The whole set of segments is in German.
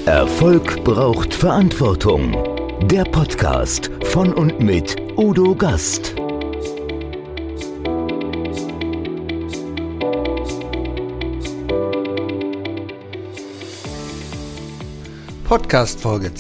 Erfolg braucht Verantwortung. Der Podcast von und mit Udo Gast. Podcast Folge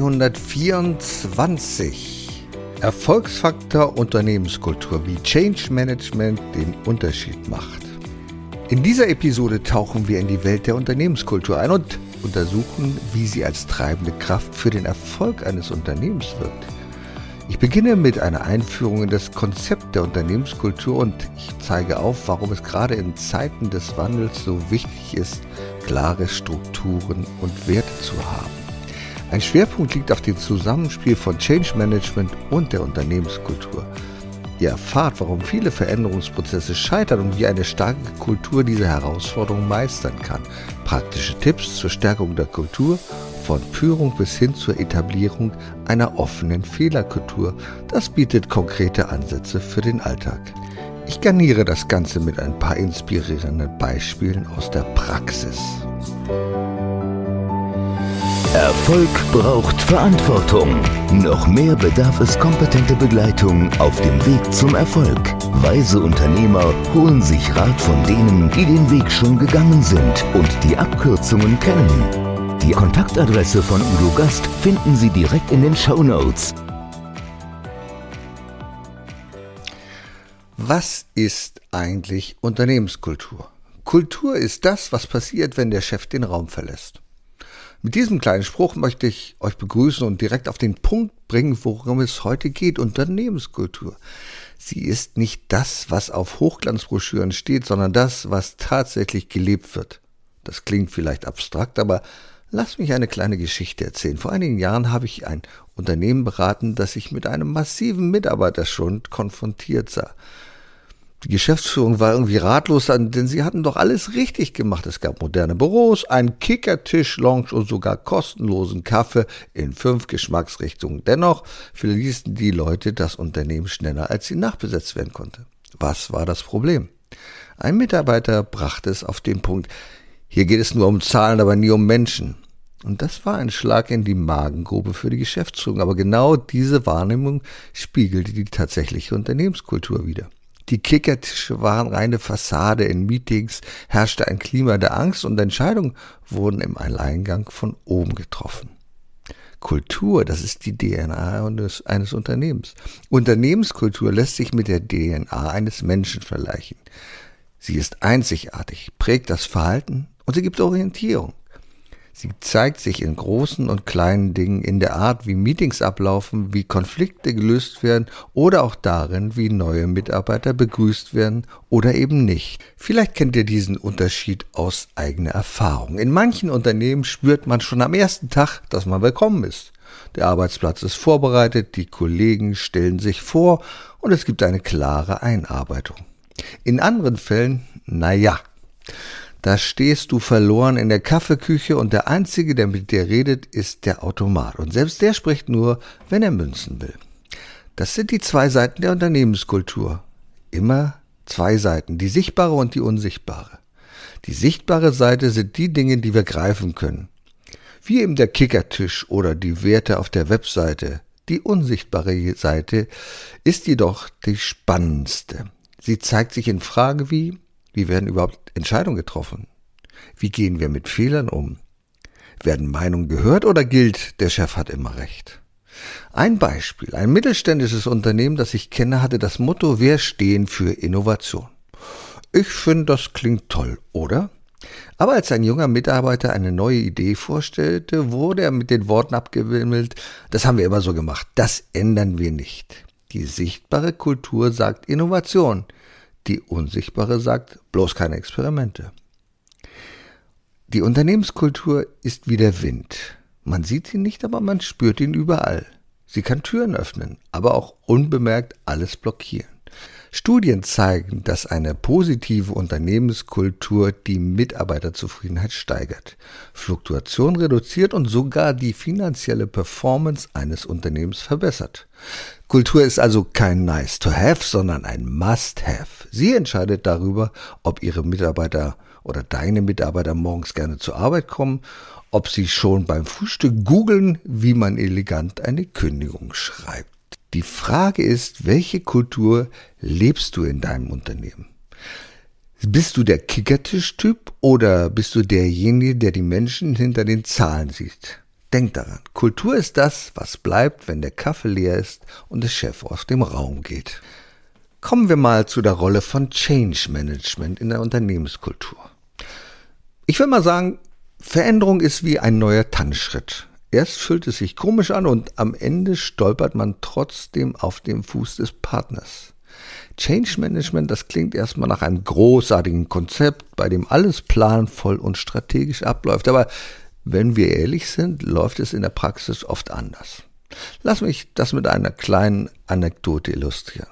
224. Erfolgsfaktor Unternehmenskultur, wie Change Management den Unterschied macht. In dieser Episode tauchen wir in die Welt der Unternehmenskultur ein und untersuchen, wie sie als treibende Kraft für den Erfolg eines Unternehmens wirkt. Ich beginne mit einer Einführung in das Konzept der Unternehmenskultur und ich zeige auf, warum es gerade in Zeiten des Wandels so wichtig ist, klare Strukturen und Werte zu haben. Ein Schwerpunkt liegt auf dem Zusammenspiel von Change Management und der Unternehmenskultur. Ihr erfahrt, warum viele Veränderungsprozesse scheitern und wie eine starke Kultur diese Herausforderung meistern kann. Praktische Tipps zur Stärkung der Kultur, von Führung bis hin zur Etablierung einer offenen Fehlerkultur. Das bietet konkrete Ansätze für den Alltag. Ich garniere das Ganze mit ein paar inspirierenden Beispielen aus der Praxis. Erfolg braucht Verantwortung. Noch mehr bedarf es kompetente Begleitung auf dem Weg zum Erfolg. Weise Unternehmer holen sich Rat von denen, die den Weg schon gegangen sind und die Abkürzungen kennen. Die Kontaktadresse von Udo Gast finden Sie direkt in den Shownotes. Was ist eigentlich Unternehmenskultur? Kultur ist das, was passiert, wenn der Chef den Raum verlässt. Mit diesem kleinen Spruch möchte ich euch begrüßen und direkt auf den Punkt bringen, worum es heute geht: Unternehmenskultur. Sie ist nicht das, was auf Hochglanzbroschüren steht, sondern das, was tatsächlich gelebt wird. Das klingt vielleicht abstrakt, aber lasst mich eine kleine Geschichte erzählen. Vor einigen Jahren habe ich ein Unternehmen beraten, das sich mit einem massiven Mitarbeiterschwund konfrontiert sah. Die Geschäftsführung war irgendwie ratlos, denn sie hatten doch alles richtig gemacht. Es gab moderne Büros, einen Kickertisch, Lounge und sogar kostenlosen Kaffee in 5 Geschmacksrichtungen. Dennoch verließen die Leute das Unternehmen schneller, als sie nachbesetzt werden konnte. Was war das Problem? Ein Mitarbeiter brachte es auf den Punkt: Hier geht es nur um Zahlen, aber nie um Menschen. Und das war ein Schlag in die Magengrube für die Geschäftsführung. Aber genau diese Wahrnehmung spiegelte die tatsächliche Unternehmenskultur wider. Die Kickertische waren reine Fassade, in Meetings herrschte ein Klima der Angst und Entscheidungen wurden im Alleingang von oben getroffen. Kultur, das ist die DNA eines Unternehmens. Unternehmenskultur lässt sich mit der DNA eines Menschen vergleichen. Sie ist einzigartig, prägt das Verhalten und sie gibt Orientierung. Sie zeigt sich in großen und kleinen Dingen, in der Art, wie Meetings ablaufen, wie Konflikte gelöst werden oder auch darin, wie neue Mitarbeiter begrüßt werden oder eben nicht. Vielleicht kennt ihr diesen Unterschied aus eigener Erfahrung. In manchen Unternehmen spürt man schon am ersten Tag, dass man willkommen ist. Der Arbeitsplatz ist vorbereitet, die Kollegen stellen sich vor und es gibt eine klare Einarbeitung. In anderen Fällen, da stehst du verloren in der Kaffeeküche und der Einzige, der mit dir redet, ist der Automat. Und selbst der spricht nur, wenn er Münzen will. Das sind die 2 Seiten der Unternehmenskultur. Immer 2 Seiten, die sichtbare und die unsichtbare. Die sichtbare Seite sind die Dinge, die wir greifen können. Wie eben der Kickertisch oder die Werte auf der Webseite. Die unsichtbare Seite ist jedoch die spannendste. Sie zeigt sich in Fragen wie: Wie werden überhaupt Entscheidungen getroffen? Wie gehen wir mit Fehlern um? Werden Meinungen gehört oder gilt, der Chef hat immer recht? Ein Beispiel: Ein mittelständisches Unternehmen, das ich kenne, hatte das Motto: Wir stehen für Innovation. Ich finde, das klingt toll, oder? Aber als ein junger Mitarbeiter eine neue Idee vorstellte, wurde er mit den Worten abgewimmelt: Das haben wir immer so gemacht, das ändern wir nicht. Die sichtbare Kultur sagt Innovation. Die unsichtbare sagt, bloß keine Experimente. Die Unternehmenskultur ist wie der Wind. Man sieht ihn nicht, aber man spürt ihn überall. Sie kann Türen öffnen, aber auch unbemerkt alles blockieren. Studien zeigen, dass eine positive Unternehmenskultur die Mitarbeiterzufriedenheit steigert, Fluktuation reduziert und sogar die finanzielle Performance eines Unternehmens verbessert. Kultur ist also kein Nice to have, sondern ein Must have. Sie entscheidet darüber, ob Ihre Mitarbeiter oder deine Mitarbeiter morgens gerne zur Arbeit kommen, ob sie schon beim Frühstück googeln, wie man elegant eine Kündigung schreibt. Die Frage ist, welche Kultur lebst du in deinem Unternehmen? Bist du der Kickertisch-Typ oder bist du derjenige, der die Menschen hinter den Zahlen sieht? Denk daran, Kultur ist das, was bleibt, wenn der Kaffee leer ist und der Chef aus dem Raum geht. Kommen wir mal zu der Rolle von Change Management in der Unternehmenskultur. Ich will mal sagen, Veränderung ist wie ein neuer Tanzschritt. Erst fühlt es sich komisch an und am Ende stolpert man trotzdem auf dem Fuß des Partners. Change Management, das klingt erstmal nach einem großartigen Konzept, bei dem alles planvoll und strategisch abläuft. Aber wenn wir ehrlich sind, läuft es in der Praxis oft anders. Lass mich das mit einer kleinen Anekdote illustrieren.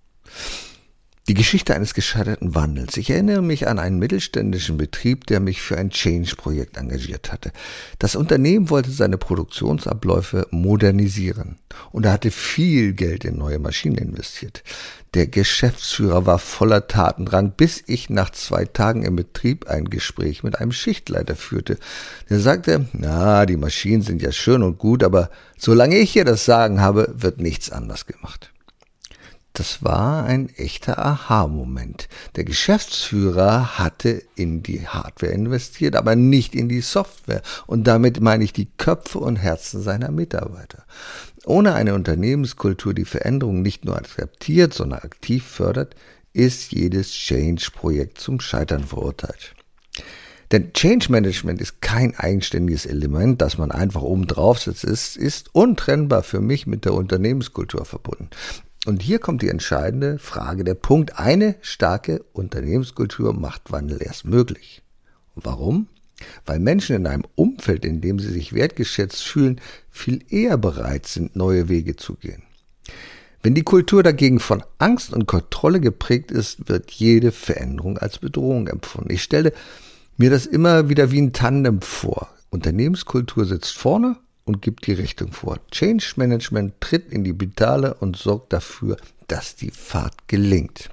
Die Geschichte eines gescheiterten Wandels. Ich erinnere mich an einen mittelständischen Betrieb, der mich für ein Change-Projekt engagiert hatte. Das Unternehmen wollte seine Produktionsabläufe modernisieren und er hatte viel Geld in neue Maschinen investiert. Der Geschäftsführer war voller Tatendrang, bis ich nach 2 Tagen im Betrieb ein Gespräch mit einem Schichtleiter führte. Der sagte, die Maschinen sind ja schön und gut, aber solange ich hier das Sagen habe, wird nichts anders gemacht. Das war ein echter Aha-Moment. Der Geschäftsführer hatte in die Hardware investiert, aber nicht in die Software. Und damit meine ich die Köpfe und Herzen seiner Mitarbeiter. Ohne eine Unternehmenskultur, die Veränderung nicht nur akzeptiert, sondern aktiv fördert, ist jedes Change-Projekt zum Scheitern verurteilt. Denn Change Management ist kein eigenständiges Element, das man einfach oben drauf setzt. Es ist untrennbar für mich mit der Unternehmenskultur verbunden. Und hier kommt die entscheidende Frage, der Punkt: Eine starke Unternehmenskultur macht Wandel erst möglich. Warum? Weil Menschen in einem Umfeld, in dem sie sich wertgeschätzt fühlen, viel eher bereit sind, neue Wege zu gehen. Wenn die Kultur dagegen von Angst und Kontrolle geprägt ist, wird jede Veränderung als Bedrohung empfunden. Ich stelle mir das immer wieder wie ein Tandem vor. Unternehmenskultur sitzt vorne und gibt die Richtung vor. Change Management tritt in die Pedale und sorgt dafür, dass die Fahrt gelingt.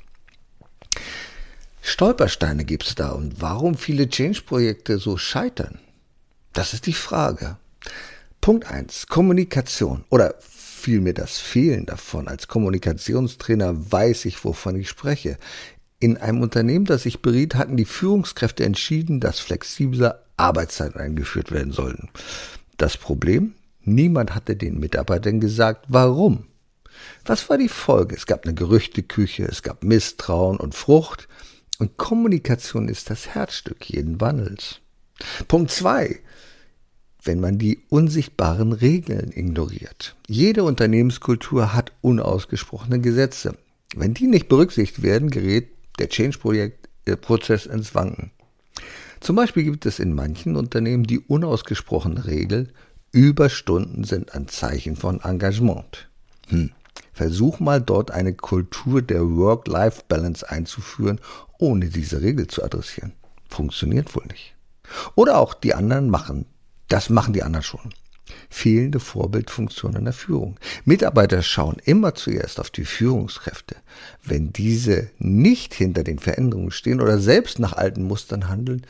Stolpersteine gibt es da und warum viele Change-Projekte so scheitern? Das ist die Frage. Punkt 1, Kommunikation oder vielmehr das Fehlen davon. Als Kommunikationstrainer weiß ich, wovon ich spreche. In einem Unternehmen, das ich beriet, hatten die Führungskräfte entschieden, dass flexible Arbeitszeiten eingeführt werden sollten. Das Problem? Niemand hatte den Mitarbeitern gesagt, warum. Was war die Folge? Es gab eine Gerüchteküche, es gab Misstrauen und Frucht. Und Kommunikation ist das Herzstück jeden Wandels. Punkt 2. Wenn man die unsichtbaren Regeln ignoriert. Jede Unternehmenskultur hat unausgesprochene Gesetze. Wenn die nicht berücksichtigt werden, gerät der Change-Prozess ins Wanken. Zum Beispiel gibt es in manchen Unternehmen die unausgesprochene Regel, Überstunden sind ein Zeichen von Engagement. Versuch mal dort eine Kultur der Work-Life-Balance einzuführen, ohne diese Regel zu adressieren. Funktioniert wohl nicht. Oder auch die anderen machen die anderen schon. Fehlende Vorbildfunktion in der Führung. Mitarbeiter schauen immer zuerst auf die Führungskräfte. Wenn diese nicht hinter den Veränderungen stehen oder selbst nach alten Mustern handeln,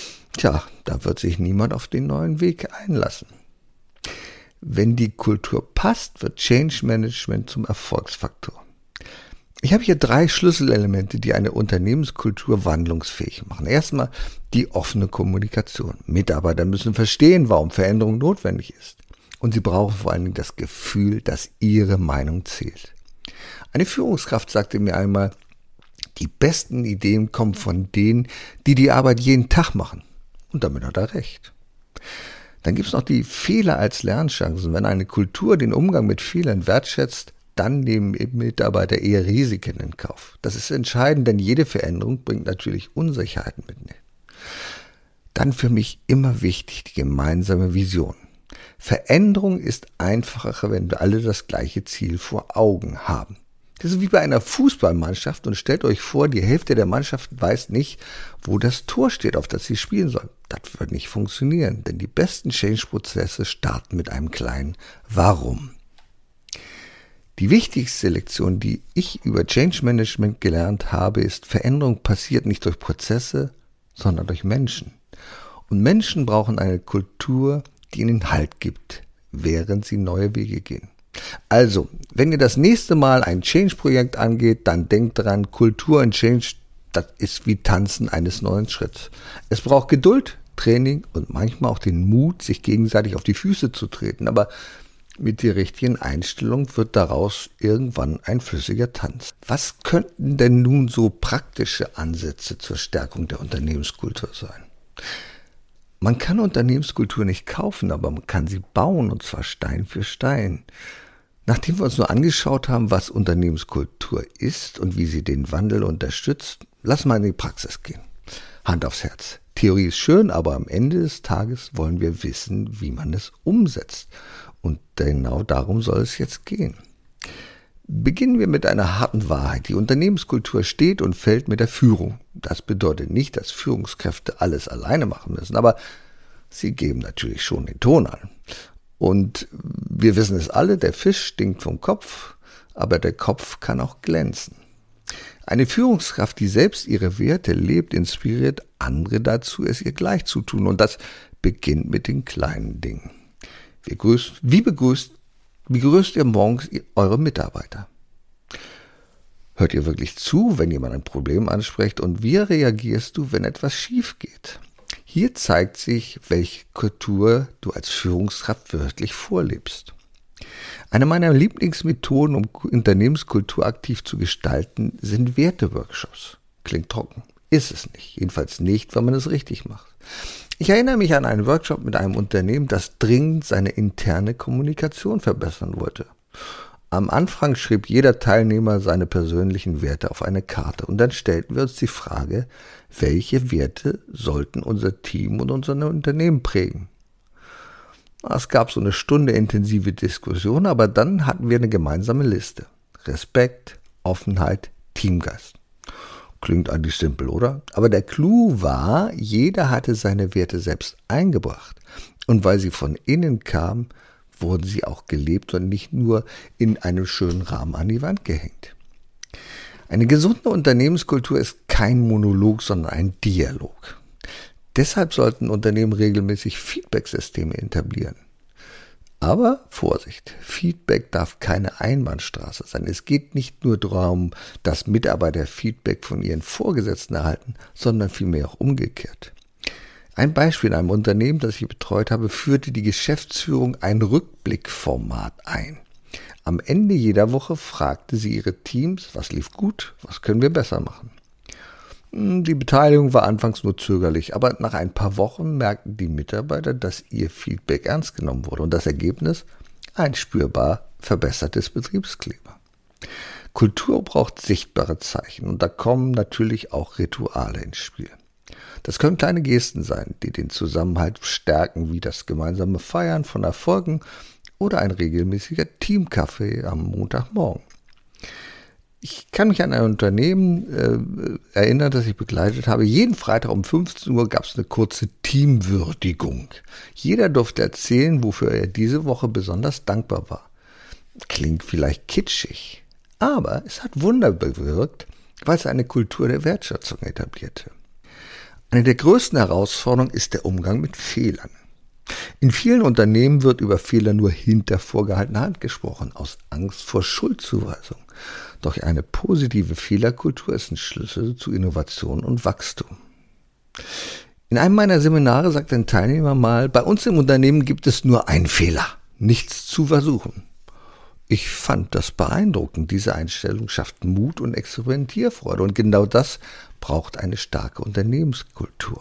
da wird sich niemand auf den neuen Weg einlassen. Wenn die Kultur passt, wird Change Management zum Erfolgsfaktor. Ich habe hier 3 Schlüsselelemente, die eine Unternehmenskultur wandlungsfähig machen. Erstmal die offene Kommunikation. Mitarbeiter müssen verstehen, warum Veränderung notwendig ist. Und sie brauchen vor allen Dingen das Gefühl, dass ihre Meinung zählt. Eine Führungskraft sagte mir einmal, die besten Ideen kommen von denen, die die Arbeit jeden Tag machen. Und damit hat er recht. Dann gibt es noch die Fehler als Lernchancen. Wenn eine Kultur den Umgang mit Fehlern wertschätzt, dann nehmen Mitarbeiter eher Risiken in Kauf. Das ist entscheidend, denn jede Veränderung bringt natürlich Unsicherheiten mit. Dann für mich immer wichtig die gemeinsame Vision. Veränderung ist einfacher, wenn wir alle das gleiche Ziel vor Augen haben. Das ist wie bei einer Fußballmannschaft und stellt euch vor, die Hälfte der Mannschaft weiß nicht, wo das Tor steht, auf das sie spielen soll. Das wird nicht funktionieren, denn die besten Change-Prozesse starten mit einem kleinen Warum. Die wichtigste Lektion, die ich über Change Management gelernt habe, ist, Veränderung passiert nicht durch Prozesse, sondern durch Menschen. Und Menschen brauchen eine Kultur, die ihnen Halt gibt, während sie neue Wege gehen. Also, wenn ihr das nächste Mal ein Change-Projekt angeht, dann denkt daran, Kultur und Change, das ist wie Tanzen eines neuen Schritts. Es braucht Geduld, Training und manchmal auch den Mut, sich gegenseitig auf die Füße zu treten. Aber mit der richtigen Einstellung wird daraus irgendwann ein flüssiger Tanz. Was könnten denn nun so praktische Ansätze zur Stärkung der Unternehmenskultur sein? Man kann Unternehmenskultur nicht kaufen, aber man kann sie bauen, und zwar Stein für Stein. Nachdem wir uns nur angeschaut haben, was Unternehmenskultur ist und wie sie den Wandel unterstützt, lass mal in die Praxis gehen. Hand aufs Herz. Theorie ist schön, aber am Ende des Tages wollen wir wissen, wie man es umsetzt. Und genau darum soll es jetzt gehen. Beginnen wir mit einer harten Wahrheit. Die Unternehmenskultur steht und fällt mit der Führung. Das bedeutet nicht, dass Führungskräfte alles alleine machen müssen, aber sie geben natürlich schon den Ton an. Und wir wissen es alle, der Fisch stinkt vom Kopf, aber der Kopf kann auch glänzen. Eine Führungskraft, die selbst ihre Werte lebt, inspiriert andere dazu, es ihr gleich zu tun. Und das beginnt mit den kleinen Dingen. Wie begrüßt ihr morgens eure Mitarbeiter? Hört ihr wirklich zu, wenn jemand ein Problem anspricht? Und wie reagierst du, wenn etwas schief geht? Hier zeigt sich, welche Kultur du als Führungskraft wirklich vorlebst. Eine meiner Lieblingsmethoden, um Unternehmenskultur aktiv zu gestalten, sind Werteworkshops. Klingt trocken, ist es nicht. Jedenfalls nicht, wenn man es richtig macht. Ich erinnere mich an einen Workshop mit einem Unternehmen, das dringend seine interne Kommunikation verbessern wollte. Am Anfang schrieb jeder Teilnehmer seine persönlichen Werte auf eine Karte und dann stellten wir uns die Frage, welche Werte sollten unser Team und unser Unternehmen prägen. Es gab so eine Stunde intensive Diskussion, aber dann hatten wir eine gemeinsame Liste. Respekt, Offenheit, Teamgeist. Klingt eigentlich simpel, oder? Aber der Clou war, jeder hatte seine Werte selbst eingebracht. Und weil sie von innen kamen, wurden sie auch gelebt und nicht nur in einem schönen Rahmen an die Wand gehängt. Eine gesunde Unternehmenskultur ist kein Monolog, sondern ein Dialog. Deshalb sollten Unternehmen regelmäßig Feedback-Systeme etablieren. Aber Vorsicht, Feedback darf keine Einbahnstraße sein. Es geht nicht nur darum, dass Mitarbeiter Feedback von ihren Vorgesetzten erhalten, sondern vielmehr auch umgekehrt. Ein Beispiel: in einem Unternehmen, das ich betreut habe, führte die Geschäftsführung ein Rückblickformat ein. Am Ende jeder Woche fragte sie ihre Teams, was lief gut, was können wir besser machen. Die Beteiligung war anfangs nur zögerlich, aber nach ein paar Wochen merkten die Mitarbeiter, dass ihr Feedback ernst genommen wurde und das Ergebnis: ein spürbar verbessertes Betriebsklima. Kultur braucht sichtbare Zeichen und da kommen natürlich auch Rituale ins Spiel. Das können kleine Gesten sein, die den Zusammenhalt stärken, wie das gemeinsame Feiern von Erfolgen oder ein regelmäßiger Teamkaffee am Montagmorgen. Ich kann mich an ein Unternehmen erinnern, das ich begleitet habe. Jeden Freitag um 15 Uhr gab es eine kurze Teamwürdigung. Jeder durfte erzählen, wofür er diese Woche besonders dankbar war. Klingt vielleicht kitschig, aber es hat Wunder bewirkt, weil es eine Kultur der Wertschätzung etablierte. Eine der größten Herausforderungen ist der Umgang mit Fehlern. In vielen Unternehmen wird über Fehler nur hinter vorgehaltener Hand gesprochen, aus Angst vor Schuldzuweisung. Doch eine positive Fehlerkultur ist ein Schlüssel zu Innovation und Wachstum. In einem meiner Seminare sagt ein Teilnehmer mal: Bei uns im Unternehmen gibt es nur einen Fehler, nichts zu versuchen. Ich fand das beeindruckend. Diese Einstellung schafft Mut und Experimentierfreude. Und genau das braucht eine starke Unternehmenskultur.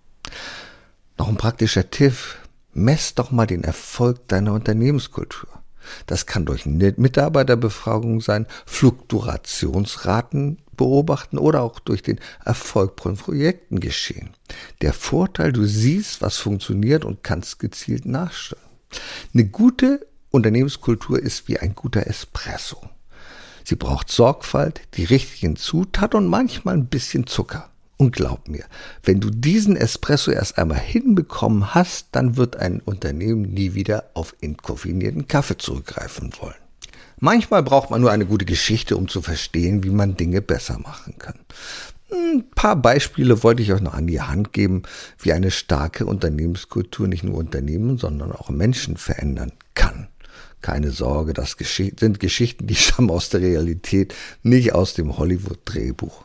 Noch ein praktischer Tipp: Mess doch mal den Erfolg deiner Unternehmenskultur. Das kann durch Mitarbeiterbefragung sein, Fluktuationsraten beobachten oder auch durch den Erfolg von Projekten geschehen. Der Vorteil: Du siehst, was funktioniert und kannst gezielt nachstellen. Eine gute Unternehmenskultur ist wie ein guter Espresso. Sie braucht Sorgfalt, die richtigen Zutaten und manchmal ein bisschen Zucker. Und glaub mir, wenn du diesen Espresso erst einmal hinbekommen hast, dann wird ein Unternehmen nie wieder auf entkoffinierten Kaffee zurückgreifen wollen. Manchmal braucht man nur eine gute Geschichte, um zu verstehen, wie man Dinge besser machen kann. Ein paar Beispiele wollte ich euch noch an die Hand geben, wie eine starke Unternehmenskultur nicht nur Unternehmen, sondern auch Menschen verändern kann. Keine Sorge, das sind Geschichten, die stammen aus der Realität, nicht aus dem Hollywood-Drehbuch.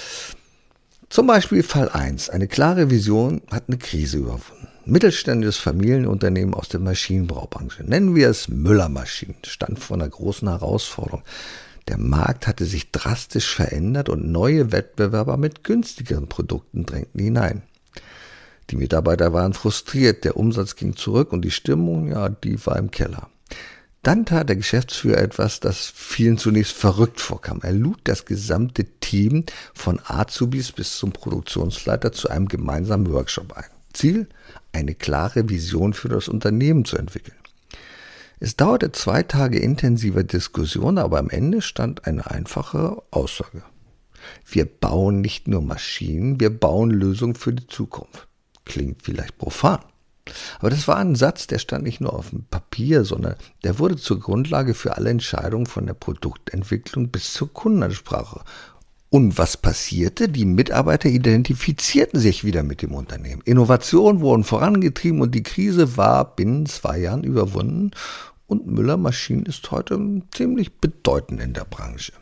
Zum Beispiel Fall 1. Eine klare Vision hat eine Krise überwunden. Mittelständisches Familienunternehmen aus der Maschinenbaubranche, nennen wir es Müller Maschinen, stand vor einer großen Herausforderung. Der Markt hatte sich drastisch verändert und neue Wettbewerber mit günstigeren Produkten drängten hinein. Die Mitarbeiter waren frustriert, der Umsatz ging zurück und die Stimmung, die war im Keller. Dann tat der Geschäftsführer etwas, das vielen zunächst verrückt vorkam. Er lud das gesamte Team von Azubis bis zum Produktionsleiter zu einem gemeinsamen Workshop ein. Ziel: eine klare Vision für das Unternehmen zu entwickeln. Es dauerte 2 Tage intensiver Diskussion, aber am Ende stand eine einfache Aussage. Wir bauen nicht nur Maschinen, wir bauen Lösungen für die Zukunft. Klingt vielleicht profan. Aber das war ein Satz, der stand nicht nur auf dem Papier, sondern der wurde zur Grundlage für alle Entscheidungen von der Produktentwicklung bis zur Kundensprache. Und was passierte? Die Mitarbeiter identifizierten sich wieder mit dem Unternehmen. Innovationen wurden vorangetrieben und die Krise war binnen 2 Jahren überwunden. Und Müller Maschinen ist heute ziemlich bedeutend in der Branche.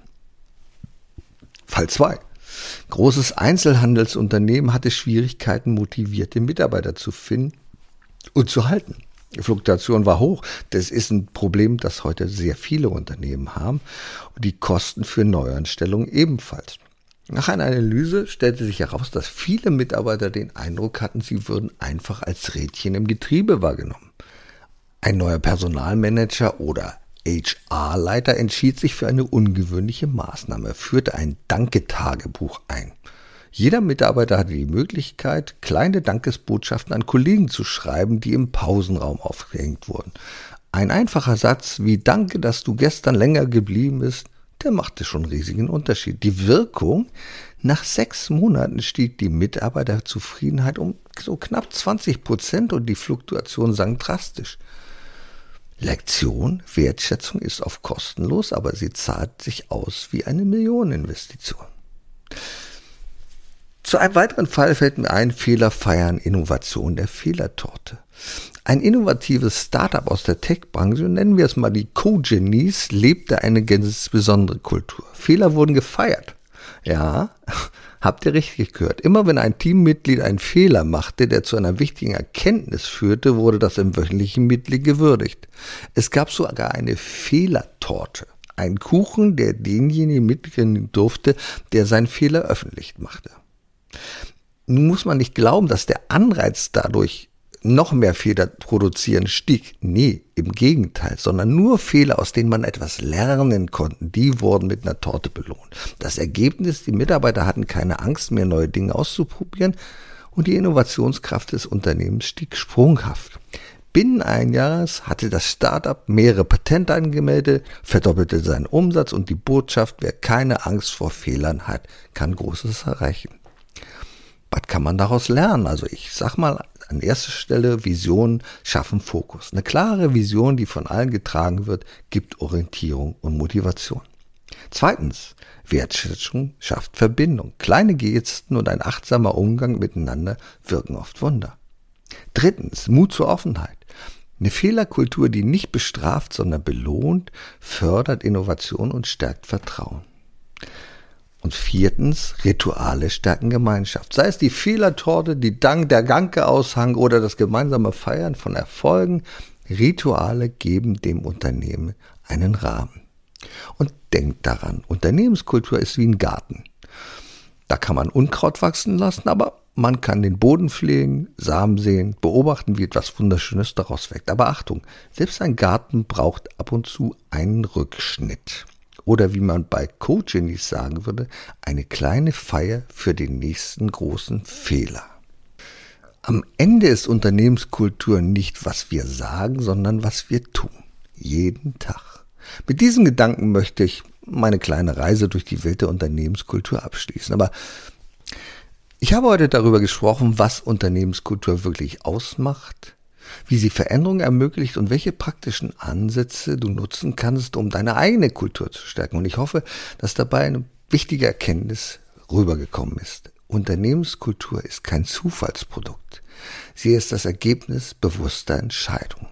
Fall 2. Großes Einzelhandelsunternehmen hatte Schwierigkeiten, motivierte Mitarbeiter zu finden und zu halten. Die Fluktuation war hoch. Das ist ein Problem, das heute sehr viele Unternehmen haben. Und die Kosten für Neuanstellungen ebenfalls. Nach einer Analyse stellte sich heraus, dass viele Mitarbeiter den Eindruck hatten, sie würden einfach als Rädchen im Getriebe wahrgenommen. Ein neuer Personalmanager oder HR-Leiter entschied sich für eine ungewöhnliche Maßnahme. Er führte ein Danke-Tagebuch ein. Jeder Mitarbeiter hatte die Möglichkeit, kleine Dankesbotschaften an Kollegen zu schreiben, die im Pausenraum aufgehängt wurden. Ein einfacher Satz wie „Danke, dass du gestern länger geblieben bist“, der machte schon einen riesigen Unterschied. Die Wirkung: nach 6 Monaten stieg die Mitarbeiterzufriedenheit um so knapp 20% und die Fluktuation sank drastisch. Lektion: Wertschätzung ist oft kostenlos, aber sie zahlt sich aus wie eine Millioneninvestition. Zu einem weiteren Fall fällt mir ein: Fehler feiern, Innovation der Fehlertorte. Ein innovatives Startup aus der Tech-Branche, nennen wir es mal die Cogenies, lebte eine ganz besondere Kultur. Fehler wurden gefeiert. Ja, habt ihr richtig gehört. Immer wenn ein Teammitglied einen Fehler machte, der zu einer wichtigen Erkenntnis führte, wurde das im wöchentlichen Meeting gewürdigt. Es gab sogar eine Fehlertorte. Ein Kuchen, der denjenigen mitbringen durfte, der seinen Fehler öffentlich machte. Nun muss man nicht glauben, dass der Anreiz dadurch noch mehr Fehler produzieren stieg. Nee, im Gegenteil, sondern nur Fehler, aus denen man etwas lernen konnte, die wurden mit einer Torte belohnt. Das Ergebnis: die Mitarbeiter hatten keine Angst mehr, neue Dinge auszuprobieren und die Innovationskraft des Unternehmens stieg sprunghaft. Binnen 1 Jahres hatte das Startup mehrere Patente angemeldet, verdoppelte seinen Umsatz und die Botschaft: wer keine Angst vor Fehlern hat, kann Großes erreichen. Was kann man daraus lernen? Also ich sag mal, an erster Stelle: Visionen schaffen Fokus. Eine klare Vision, die von allen getragen wird, gibt Orientierung und Motivation. 2. Wertschätzung schafft Verbindung. Kleine Gesten und ein achtsamer Umgang miteinander wirken oft Wunder. 3. Mut zur Offenheit. Eine Fehlerkultur, die nicht bestraft, sondern belohnt, fördert Innovation und stärkt Vertrauen. Und 4. Rituale stärken Gemeinschaft. Sei es die Fehlertorte, der Danke-Aushang oder das gemeinsame Feiern von Erfolgen. Rituale geben dem Unternehmen einen Rahmen. Und denkt daran, Unternehmenskultur ist wie ein Garten. Da kann man Unkraut wachsen lassen, aber man kann den Boden pflegen, Samen säen, beobachten, wie etwas Wunderschönes daraus wächst. Aber Achtung, selbst ein Garten braucht ab und zu einen Rückschnitt. Oder wie man bei Cogenies sagen würde, eine kleine Feier für den nächsten großen Fehler. Am Ende ist Unternehmenskultur nicht, was wir sagen, sondern was wir tun. Jeden Tag. Mit diesen Gedanken möchte ich meine kleine Reise durch die Welt der Unternehmenskultur abschließen. Aber ich habe heute darüber gesprochen, was Unternehmenskultur wirklich ausmacht, wie sie Veränderungen ermöglicht und welche praktischen Ansätze du nutzen kannst, um deine eigene Kultur zu stärken. Und ich hoffe, dass dabei eine wichtige Erkenntnis rübergekommen ist. Unternehmenskultur ist kein Zufallsprodukt. Sie ist das Ergebnis bewusster Entscheidungen.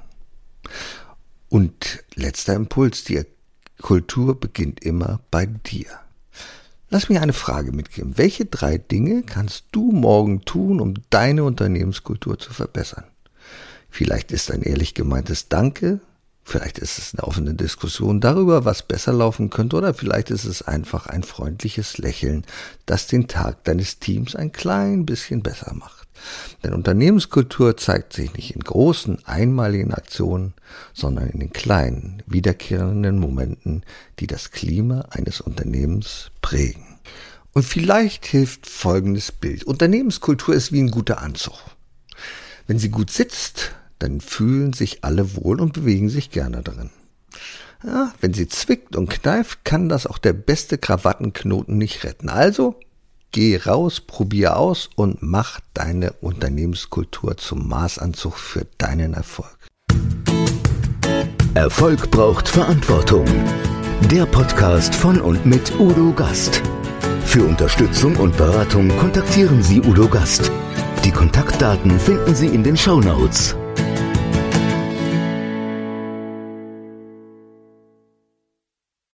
Und letzter Impuls, die Kultur beginnt immer bei dir. Lass mich eine Frage mitgeben. Welche 3 Dinge kannst du morgen tun, um deine Unternehmenskultur zu verbessern? Vielleicht ist ein ehrlich gemeintes Danke, vielleicht ist es eine offene Diskussion darüber, was besser laufen könnte, oder vielleicht ist es einfach ein freundliches Lächeln, das den Tag deines Teams ein klein bisschen besser macht. Denn Unternehmenskultur zeigt sich nicht in großen, einmaligen Aktionen, sondern in den kleinen, wiederkehrenden Momenten, die das Klima eines Unternehmens prägen. Und vielleicht hilft folgendes Bild. Unternehmenskultur ist wie ein guter Anzug. Wenn sie gut sitzt, dann fühlen sich alle wohl und bewegen sich gerne darin. Ja, wenn sie zwickt und kneift, kann das auch der beste Krawattenknoten nicht retten. Also geh raus, probier aus und mach deine Unternehmenskultur zum Maßanzug für deinen Erfolg. Erfolg braucht Verantwortung. Der Podcast von und mit Udo Gast. Für Unterstützung und Beratung kontaktieren Sie Udo Gast. Die Kontaktdaten finden Sie in den Shownotes.